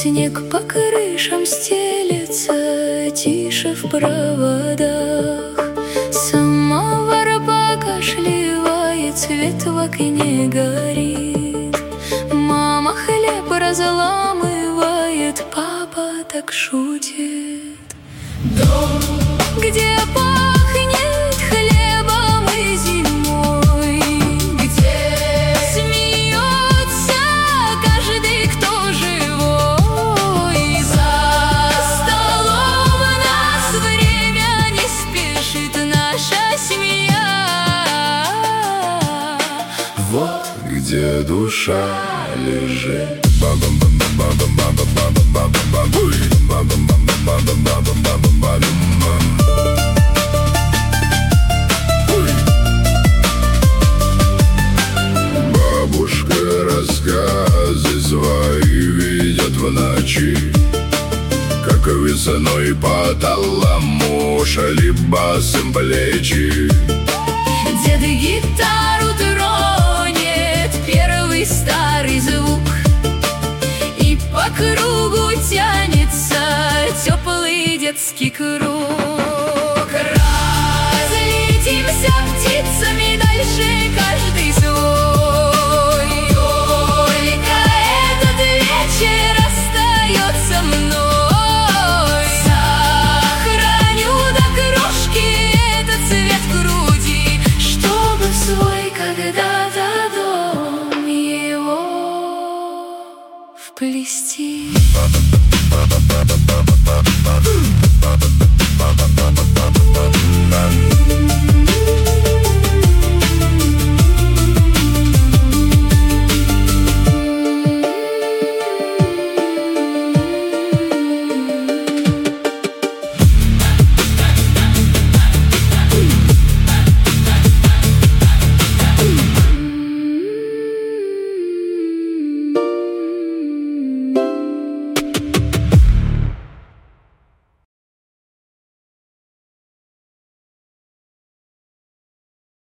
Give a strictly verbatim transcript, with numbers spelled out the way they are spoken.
Снег по крышам стелется, тише в проводах. Самовар покашливает, свет в окне горит. Мама хлеб разламывает, папа так шутит. Дом, где пахнет хлебом и зимой, где смеется каждый, кто живой. За столом у нас время не спешит, наша семья. Вот где душа лежит. Бабушка рассказы свои видят в ночи, как весной по талому шали басом плечи. Дед гитару тронет, первый старый звук, и по кругу тянется теплый детский круг. Разлетимся птицами дальше, каждый свой. Только этот вечер остается мной. Сохраню до крошки этот цвет груди, чтобы в свой когда-то дом его вплести.